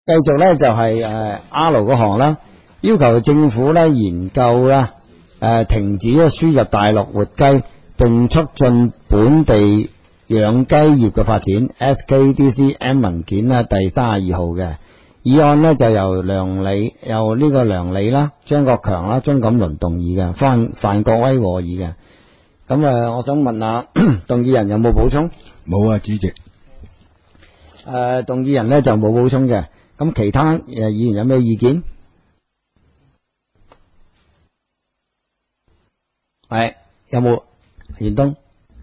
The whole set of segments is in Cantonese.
繼續咧就係R 嗰行啦，要求政府咧研究啦，停止咧輸入大陸活雞，並促進本地養雞業嘅發展。SKDCM 文件啦第32號嘅議案呢，就由呢個梁理啦、張國強啦、鍾錦麟動議嘅，范國威和議嘅。咁我想問下動議人有冇補充？ 冇啊，主席。 動議人呢就冇補充嘅。咁其他議員有咩意見？係有冇？袁東。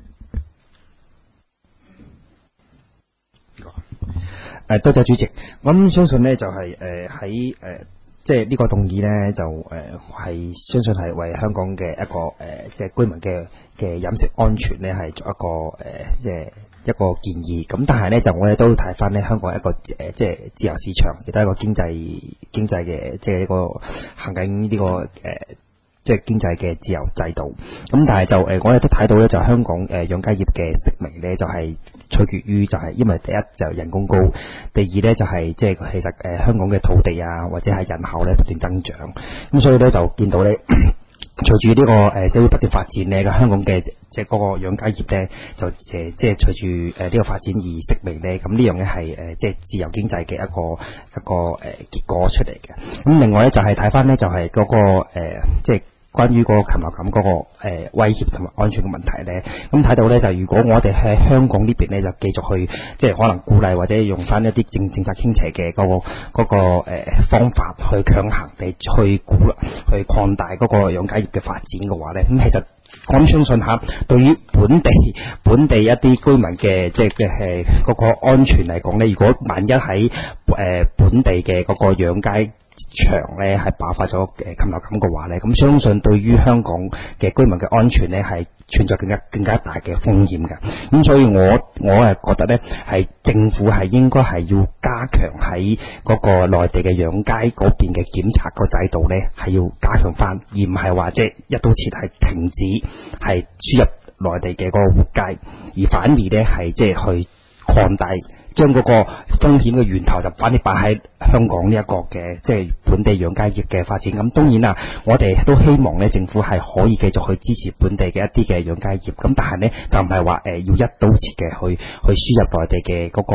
多謝主席。我諗相信呢就係喺即係呢個動議呢，就係相信係為香港嘅一個即係居民嘅飲食安全呢係做一個即係一個建議。咁但係呢，就我哋都睇翻呢香港一個即係自由市場，亦都係一個經濟嘅即係一個行緊呢個即係經濟嘅自由制度。咁但係就我哋都睇到呢，就香港養雞業嘅食名呢，就係取決於就係因為第一就人工高，第二呢就係即係其實香港嘅土地啊或者係人口呢不斷增長，咁所以呢，就見到呢隨住呢個社會不斷發展呢，香港嘅即係嗰個養雞業呢，就即係隨住呢個發展而式微呢，咁呢樣嘢係即係自由經濟嘅一個結果出嚟嘅。咁另外呢，就係睇翻呢，就係嗰個即係關於嗰個禽流感嗰個威脅同埋安全嘅問題呢，咁睇到呢，就如果我哋喺香港呢邊呢，就繼續去即係可能鼓勵或者用翻一啲政策傾斜嘅嗰個方法去強行地去擴大嗰個養雞業嘅發展嘅話呢，咁其實我諗相信下，對於本地一啲居民嘅即係嗰個安全嚟講呢，如果萬一喺本地嘅嗰個養雞場咧係爆發咗禽流感嘅話咧，咁相信對於香港嘅居民嘅安全咧係存在更加大嘅風險嘅。咁所以我係覺得咧係政府係應該係要加強喺嗰個內地嘅養雞嗰邊嘅檢查個制度咧係要加強翻，而唔係話即係一刀切係停止係輸入內地嘅嗰個活雞，而反而咧係即係去擴大。將嗰個風險嘅源頭就反而擺喺香港呢一個嘅即係本地養雞業嘅發展。咁當然啦，我哋都希望咧政府係可以繼續去支持本地嘅一啲嘅養雞業。咁但係咧就唔係話要一刀切嘅去輸入內地嘅嗰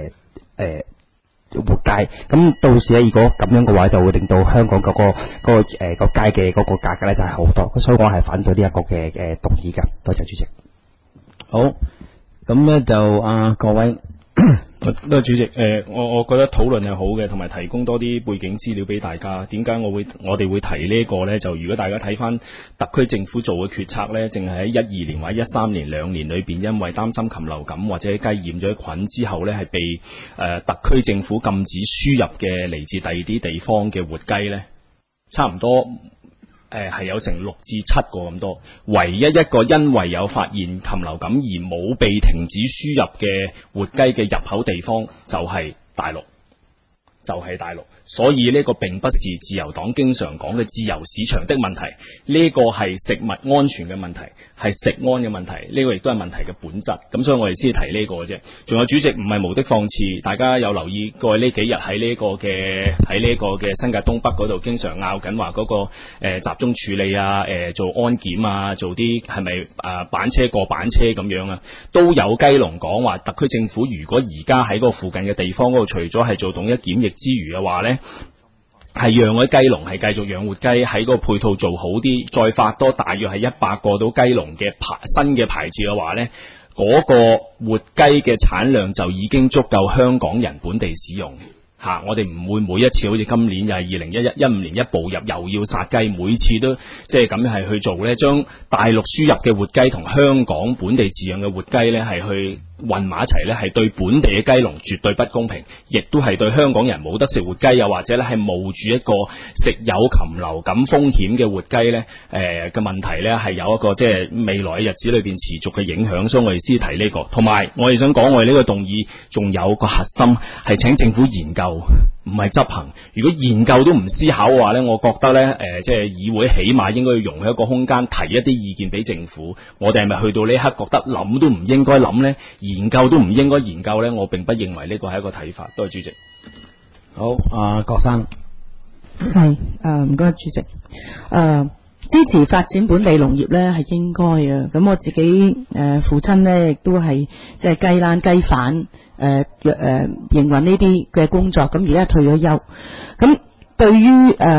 個活雞。咁到時咧如果咁樣嘅話，就會令到香港嗰個雞嘅嗰個價格咧就係好多。所以我係反對呢一個嘅動議㗎。多謝主席。 好，咁咧就各位。 多謝主席，我覺得討論係好嘅，同埋提供多啲背景資料俾大家。點解我哋會提呢個呢？就如果大家睇翻特區政府做嘅決策呢，淨係喺12年或者13年2年裏邊，因為擔心禽流感或者雞染咗菌之後呢，係被特區政府禁止輸入嘅嚟自第二啲地方嘅活雞呢，差唔多。係有成6至7個咁多，唯一一個因為有發現禽流感而冇被停止輸入嘅活雞嘅入口地方就係大陸。所以呢個並不是自由黨經常講嘅自由市場的問題，呢個係食物安全嘅問題，係食安嘅問題，呢個亦都係問題嘅本質。咁所以我哋先提呢個啫。仲有主席唔係無的放矢，大家有留意過呢幾日喺呢個嘅新界東北嗰度，經常拗緊話嗰個集中處理啊，做安檢啊，做啲係咪板車過板車咁樣啊，都有雞籠講話特區政府如果而家喺嗰個附近嘅地方嗰度，除咗係做統一檢疫之餘嘅話呢，係讓嗰啲雞籠係繼續養活雞，喺個配套做好啲，再發多大約係100個到雞籠嘅新嘅牌照嘅話呢，嗰個活雞嘅產量就已經足夠香港人本地使用。我哋唔會每一次好似今年又係2015年一步入又要殺雞，每次都即係咁樣係去做呢，將大陸輸入嘅活雞同香港本地飼養嘅活雞呢係去混埋一齊呢，係對本地嘅雞籠絕對不公平，亦都係對香港人冇得食活雞，又或者呢係冒住一個食有禽流感風險嘅活雞呢嘅問題呢，係有一個即係未來嘅日子裏邊持續嘅影響。所以我哋先提呢個，同埋我哋想講我哋呢個動議仲有個核心係請政府研究，唔係執行。如果研究都唔思考嘅話呢，我覺得呢，即係議會起碼應該要容許一個空間，提一啲意見俾政府。我哋係咪去到呢一刻覺得諗都唔應該諗呢？研究都唔應該研究呢？我並不認為呢個係一個睇法。多謝主席。 好，郭生。 係唔該主席。支持發展本地農業呢係應該嘅。咁我自己父親呢亦都係即係雞欄雞販營運呢啲嘅工作。咁而家退咗休。咁對於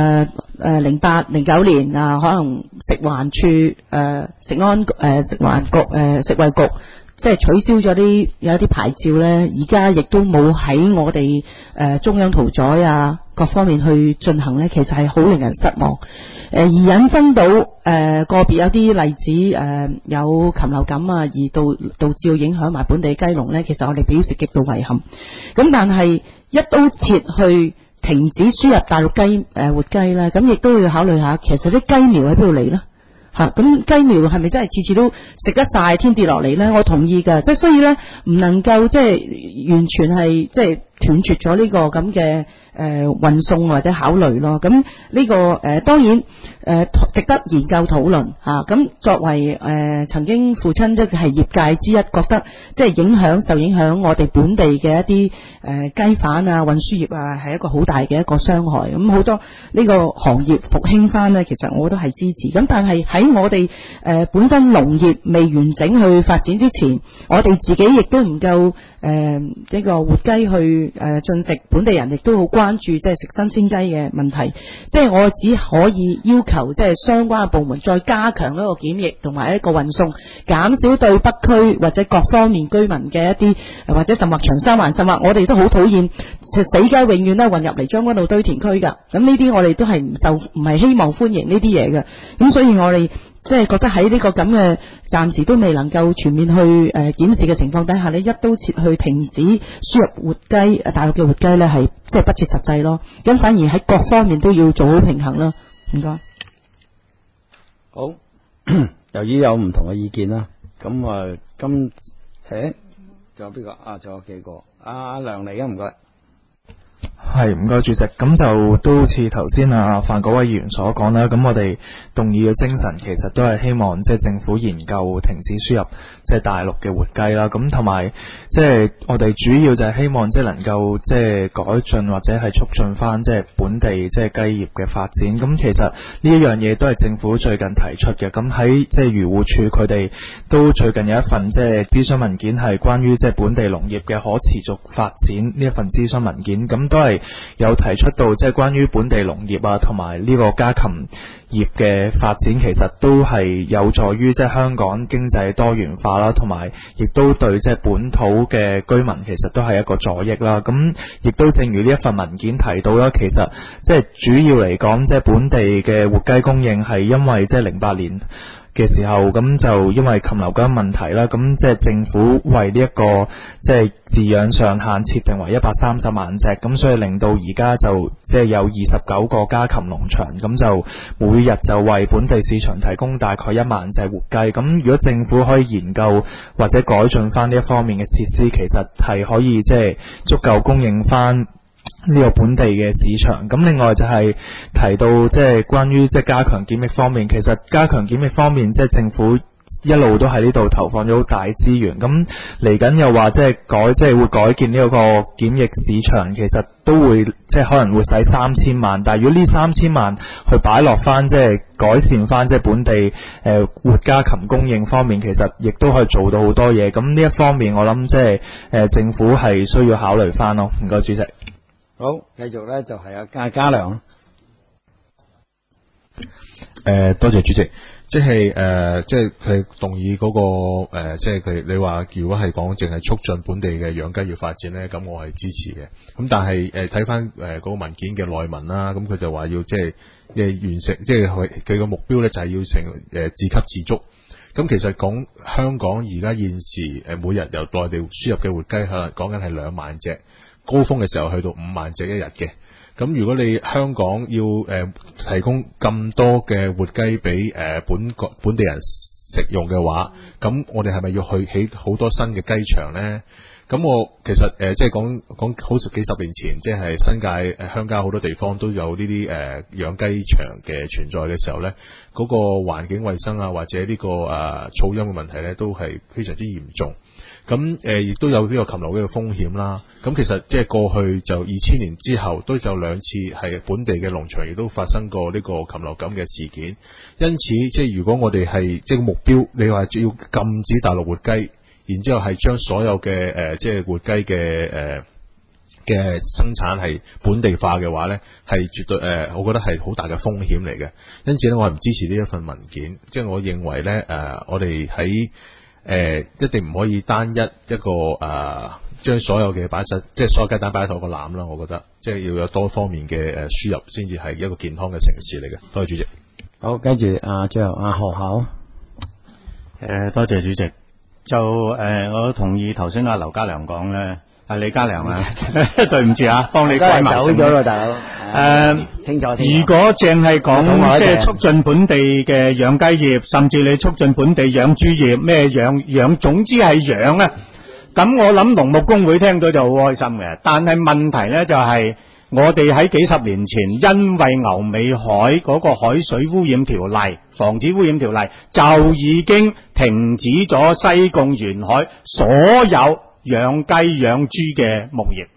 08、09年可能食環署食環局食衛局即係取消咗有一啲牌照呢，而家亦都冇喺我哋中央屠宰各方面去進行呢，其實係好令人失望。而引申到個別有啲例子有禽流感而導致到影響埋本地雞農呢，其實我哋表示極度遺憾。咁但係一刀切去停止輸入大陸雞活雞呢，咁亦都要考慮下，其實啲雞苗喺邊度嚟呢？咁雞苗係咪真係次次都食得晒天跌落嚟呢？我同意㗎，即係所以呢，唔能夠即係完全係即係斷絕咗呢個咁嘅運送或者考慮咯。咁呢個當然值得研究討論嚇。咁作為曾經父親即係業界之一，覺得即係受影響我哋本地嘅一啲雞販運輸業係一個好大嘅一個傷害。咁好多呢個行業復興翻呢，其實我都係支持。咁但係喺我哋本身農業未完整去發展之前，我哋自己亦都唔夠呢個活雞去進食，本地人亦都好關注即係食新鮮雞嘅問題。即係我只可以要求即係相關嘅部門再加強一個檢疫同埋一個運送，減少對北區或者各方面居民嘅一啲或者甚或長沙灣，甚或我哋都好討厭死雞永遠都運入嚟將軍澳堆填區㗎。咁呢啲我哋都係唔係希望歡迎呢啲嘢嘅。咁所以我哋即係覺得喺呢個咁嘅暫時都未能夠全面去檢視嘅情況底下呢，一刀切去停止輸入活雞大陸嘅活雞呢，係即係不切實際咯。咁反而喺各方面都要做好平衡啦。唔該。 好，由於有唔同嘅意見啦，咁仲有邊個仲有幾個？阿梁嚟啊，唔該。 係，唔該主席。咁就都好似頭先范國威議員所講啦，咁我哋動議嘅精神其實都係希望即係政府研究停止輸入即係大陸嘅活雞啦。咁同埋即係我哋主要就係希望即係能夠即係改進或者係促進翻即係本地即係雞業嘅發展。咁其實呢一樣嘢都係政府最近提出嘅。咁喺即係漁護署佢哋都最近有一份即係諮詢文件係關於即係本地農業嘅可持續發展呢一份諮詢文件，咁都係有提出到即係關於本地農業同埋呢個家禽業嘅發展，其實都係有助於即係香港經濟多元化啦，同埋亦都對即係本土嘅居民其實都係一個助益啦。咁亦都正如呢一份文件提到啦，其實即係主要嚟講，即係本地嘅活雞供應係因為即係08年嘅時候，咁就因為禽流感問題啦，咁即係政府為呢一個即係飼養上限設定為130萬隻，咁所以令到而家就即係有29個家禽農場，咁就每日就為本地市場提供大概1萬隻活雞。咁如果政府可以研究或者改進翻呢一方面嘅設施，其實係可以即係足夠供應翻呢個本地嘅市場。咁另外就係提到即係關於即係加強檢疫方面，其實加強檢疫方面即係政府一路都喺呢度投放咗好大資源。咁嚟緊又話即係會改建呢個檢疫市場，其實都會即係可能會使3000萬。但係如果呢3000萬去擺落翻即係改善翻即係本地活家禽供應方面，其實亦都可以做到好多嘢。咁呢一方面我諗即係政府係需要考慮翻咯。唔該主席。 好，繼續咧就係家良。 多謝主席。即係佢動議嗰個即係佢你話如果係講淨係促進本地嘅養雞業發展咧，咁我係支持嘅。咁但係睇翻嗰個文件嘅內文啦，咁佢就話要即係完成，即係佢個目標咧就係要成自給自足。咁其實講香港而家現時每日由內地輸入嘅活雞可能講緊係2萬隻，高峰嘅時候去到5萬隻一日嘅。咁如果你香港要提供咁多嘅活雞俾本地人食用嘅話，咁我哋係咪要去起好多新嘅雞場呢？咁我其實即係講好幾十年前，即係新界鄉郊好多地方都有呢啲養雞場嘅存在嘅時候呢，嗰個環境衛生或者呢個噪音嘅問題呢，都係非常之嚴重。 咁亦都有呢個禽流嘅風險啦。咁其實即係過去就2000年之後都有2次係本地嘅農場亦都發生過呢個禽流感嘅事件。因此即係如果我哋係即係目標，你話要禁止大陸活雞，然之後係將所有嘅即係活雞嘅生產係本地化嘅話呢，係絕對我覺得係好大嘅風險嚟嘅。因此呢，我係唔支持呢一份文件。即係我認為呢，我哋喺一定唔可以單一個將所有嘅擺實，即係所有雞蛋擺喺同一個籃啦。我覺得即係要有多方面嘅輸入，先至係一個健康嘅城市嚟嘅。多謝主席。 好，跟住最後何校。 多謝主席。就我同意頭先阿劉家良講咧。李家良啊，對唔住啊，幫你改埋走咗咯，大佬。清楚。 如果淨係講即係促進本地嘅養雞業，甚至你促進本地養豬業，咩養，總之係養咧，咁我諗農牧工會聽到就好開心嘅。但係問題咧就係，我哋喺幾十年前，因為牛尾海嗰個海水污染條例、防止污染條例，就已經停止咗西貢沿海所有養雞養豬嘅牧業。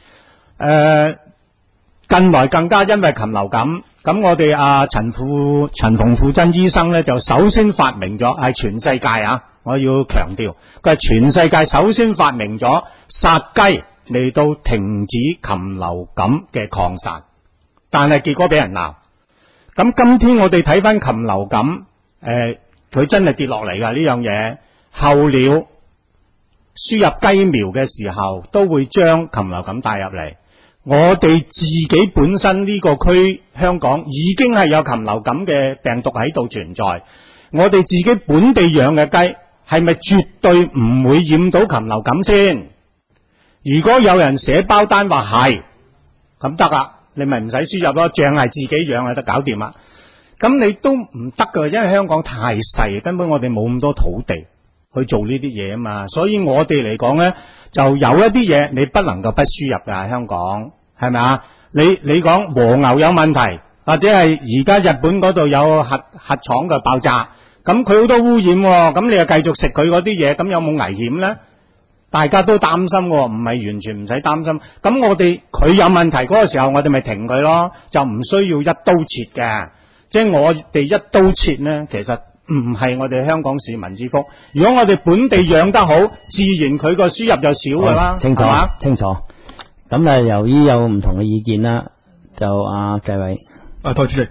近來更加因為禽流感，咁我哋陳馮富珍醫生咧就首先發明咗，係全世界我要強調，佢係全世界首先發明咗殺雞嚟到停止禽流感嘅擴散，但係結果俾人鬧。咁今天我哋睇翻禽流感，佢真係跌落嚟噶呢樣嘢，候鳥輸入雞苗嘅時候都會將禽流感帶入嚟。我哋自己本身呢個區香港已經係有禽流感嘅病毒喺度存在，我哋自己本地養嘅雞係咪絕對唔會染到禽流感先？如果有人寫包單話係，咁得啦，你咪唔使輸入咯，淨係自己養就得搞掂啦。咁你都唔得噶，因為香港太細，根本我哋冇咁多土地去做呢啲嘢啊嘛。所以我哋嚟講呢，就有一啲嘢你不能夠不輸入噶，香港係咪啊？你講和牛有問題，或者係而家日本嗰度有核廠嘅爆炸，咁佢好多污染，咁你又繼續食佢嗰啲嘢，咁有冇危險呢？大家都擔心，唔係完全唔使擔心。咁我哋佢有問題嗰個時候，我哋咪停佢咯，就唔需要一刀切嘅。即係我哋一刀切呢，其實唔係我哋香港市民之福。如果我哋本地養得好，自然佢個輸入就少噶啦。 清楚，清楚。咁由於有唔同嘅意見啦，就謝偉。 多謝主席。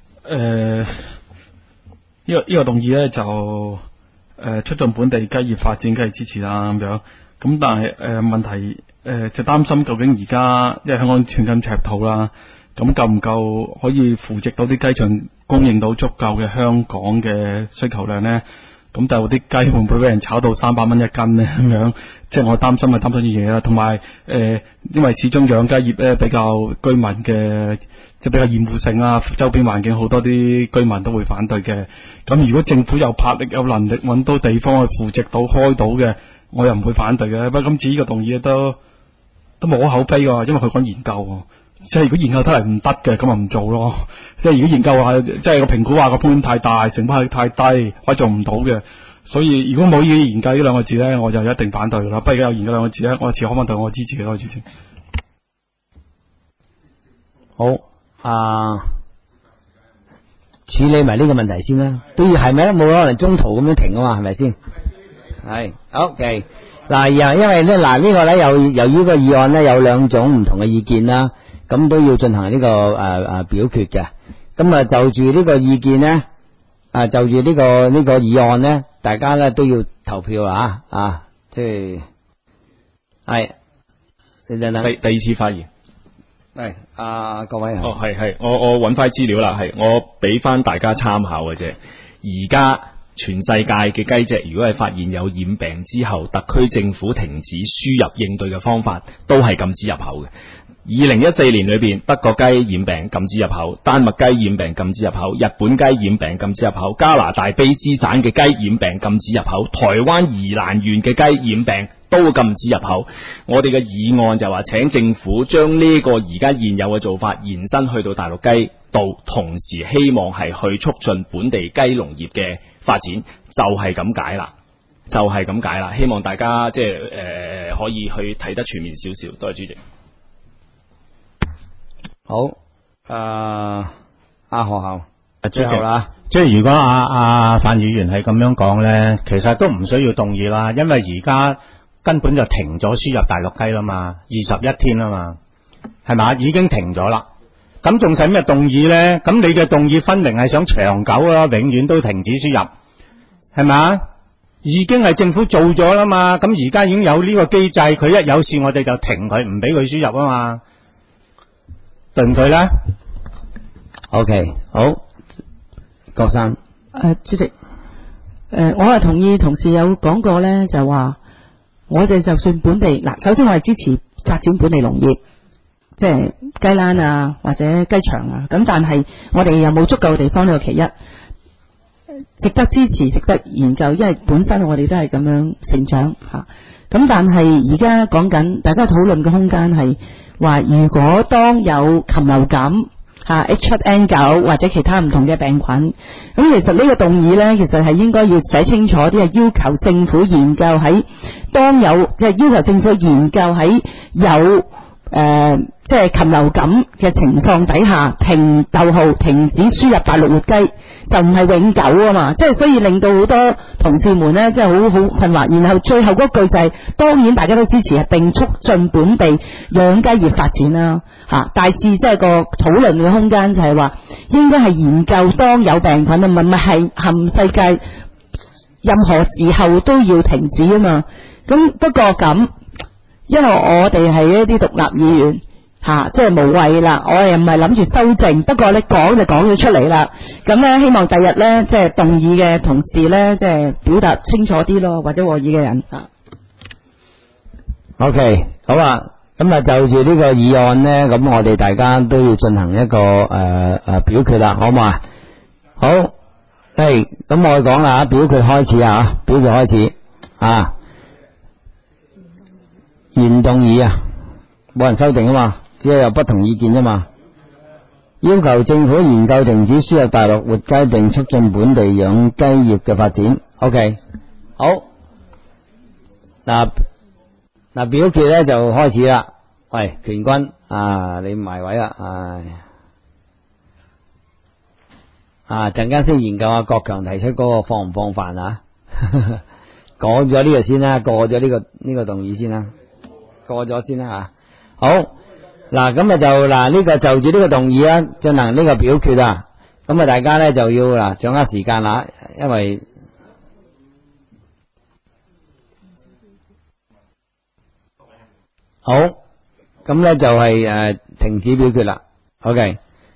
呢個動議咧就促進本地雞業發展，梗係支持啦咁樣。咁但係問題就擔心究竟而家因為香港寸金尺土啦，咁夠唔夠可以扶植到啲雞場供應到足夠嘅香港嘅需求量呢？咁就啲雞會唔會俾人炒到300蚊一斤呢？咁樣即係我擔心啲嘢啦。同埋因為始終養雞業咧比較居民嘅即係比較厭惡性啦，周邊環境好多啲居民都會反對嘅。咁如果政府有魄力有能力揾到地方去扶植到開到嘅，我又唔會反對嘅。不過今次呢個動議都無可厚非噶，因為佢講研究，即係如果研究得嚟唔得嘅，咁咪唔做咯。即係如果研究話，即係個評估話個風險太大，成本太低，我做唔到嘅。所以如果冇研究呢兩個字咧，我就一定反對噶啦。不過而家有研究兩個字咧，我持可反對，我支持嘅多謝主席。 好，處理埋呢個問題先啦。都要係咪咧？冇可能中途咁樣停啊嘛，係咪先？係，OK。嗱，因為咧，呢個咧由於個議案咧有兩種唔同嘅意見啦，咁都要進行呢個表決嘅。咁就住呢個意見咧，就住呢個議案咧，大家咧都要投票啊，即係你等等。 第二次發言。 係各位啊。 係，我揾翻資料啦，係我俾翻大家參考嘅啫。而家全世界嘅雞隻，如果係發現有染病之後，特區政府停止輸入應對嘅方法，都係禁止入口嘅。2014年裏邊，德國雞染病禁止入口，丹麥雞染病禁止入口，日本雞染病禁止入口，加拿大卑斯省嘅雞染病禁止入口，台灣宜蘭縣嘅雞染病都禁止入口。我哋嘅議案就話，請政府將呢個而家現有嘅做法延伸去到大陸雞度，同時希望係去促進本地雞農業嘅發展，就係咁解啦。 就係咁解啦。希望大家即係可以去睇得全面少少。多謝主席。 好，阿何校最後啦。 即係如果阿范議員係咁樣講咧，其實都唔需要動議啦，因為而家根本就停咗輸入大陸雞啦嘛，21天啦嘛，係嘛，已經停咗啦。咁仲使咩動議咧？咁你嘅動議分明係想長久啦，永遠都停止輸入，係嘛？已經係政府做咗啦嘛，咁而家已經有呢個機制，佢一有事我哋就停佢，唔俾佢輸入啊嘛，對唔對咧 ？OK， 好，郭生。 主席，我係同意同事有講過咧，就話我哋就算本地嗱，首先我係支持發展本地農業，即係雞欄啊或者雞場啊，咁但係我哋有冇足夠地方呢個其一，值得支持，值得研究，因為本身我哋都係咁樣成長吓。咁但係而家講緊大家討論嘅空間係話，如果當有禽流感H7N9 或者其他唔同嘅病菌，咁其實呢個動議呢，其實係應該要寫清楚啲，係要求政府研究喺當有即係要求政府研究喺有即係禽流感嘅情況底下停止輸入大陸活雞，就唔係永久啊嘛，即係所以令到好多同事們呢，即係好困惑。然後最後嗰句就係，當然大家都支持係並促進本地養雞業發展啦吓。大致即係個討論嘅空間就係話，應該係研究當有病菌啊，唔係冚世界任何時候都要停止啊嘛。咁不過咁，因為我哋係一啲獨立議員即係無謂啦，我哋唔係諗住修正，不過咧講就講咗出嚟啦。咁咧希望第日咧即係動議嘅同事咧，即係表達清楚啲咯，或者和議嘅人 OK， 好啊。咁啊就住呢個議案咧，咁我哋大家都要進行一個表決啦，好唔好啊？好，咁我講啦，表決開始啊，表決開始啊，原動議啊，冇人修訂啊嘛。只係有不同意見啫嘛，要求政府研究停止輸入大陸活雞並促進本地養雞業嘅發展。OK， 好，嗱表決咧就開始啦。喂，權君你埋位啦，陣間先研究下郭強提出嗰個放唔放飯啊？講咗呢個先啦，過咗呢個動議先啦，過咗先啦吓。好。嗱，咁啊就呢個就住呢個動議啊，進行呢個表決啊。咁啊，大家咧就要掌握時間啦，因為好，咁咧就係停止表決啦。OK，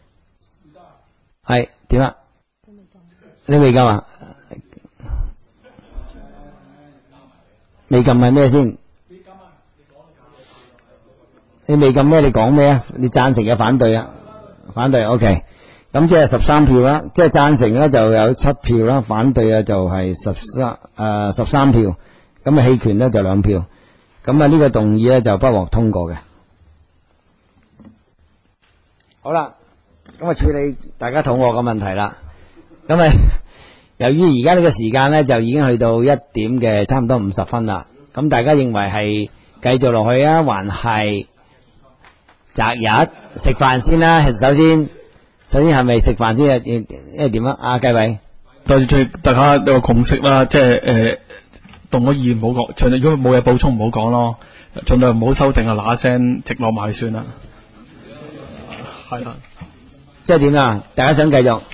係點啊？你未撳啊？未撳係咩先？你未撳咩？你講咩啊？你贊成嘅反對啊？反對 OK， 咁即係13票啦，即係贊成咧就有7票啦，反對啊就係13票，咁啊棄權咧就2票，咁啊呢個動議咧就不獲通過嘅。好啦，咁啊處理大家肚餓嘅問題啦。咁啊由於而家呢個時間咧就已經去到1點嘅差唔多50分啦，咁大家認為係繼續落去啊，還係擇日食飯先啦？首先係咪食飯先？因為點啊？阿繼偉， 大家有個共識啦，即係動咗議唔好講，盡量如果冇嘢補充唔好講咯，盡量唔好修訂啊，嗱聲直落埋算啦。係啦， 即係點啊？大家想繼續？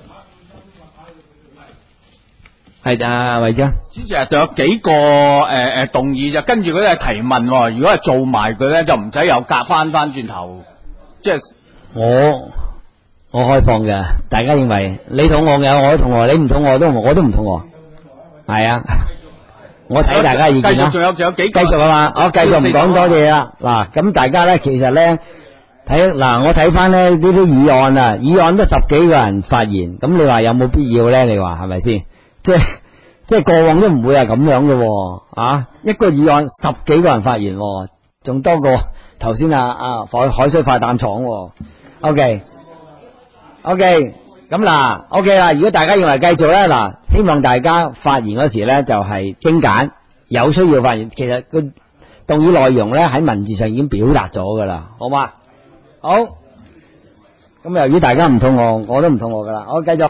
係啊，偉章。 主席仲有幾個動議就跟住嗰啲係提問喎，如果係做埋佢咧，就唔使又夾翻轉頭，即係我開放嘅，大家認為你肚餓嘅我都肚餓，你唔肚餓我都唔肚餓，係啊，我睇大家意見啦。 仲有幾個繼續啊嘛，我繼續唔講多嘢啦。嗱，咁大家咧其實咧我睇翻咧呢啲議案都10幾個人發言，咁你話有冇必要咧？你話係咪先？即係過往都唔會係咁樣嘅，一個議案10幾個人發言，仲多過頭先海水化淡廠。OK， 咁嗱 ，OK 啦。如果大家認為繼續咧，嗱，希望大家發言嗰時咧就係精簡，有需要發言。其實個動議內容咧喺文字上已經表達咗噶啦，好嘛？好。咁由於大家唔肚餓，我都唔肚餓噶啦，我繼續。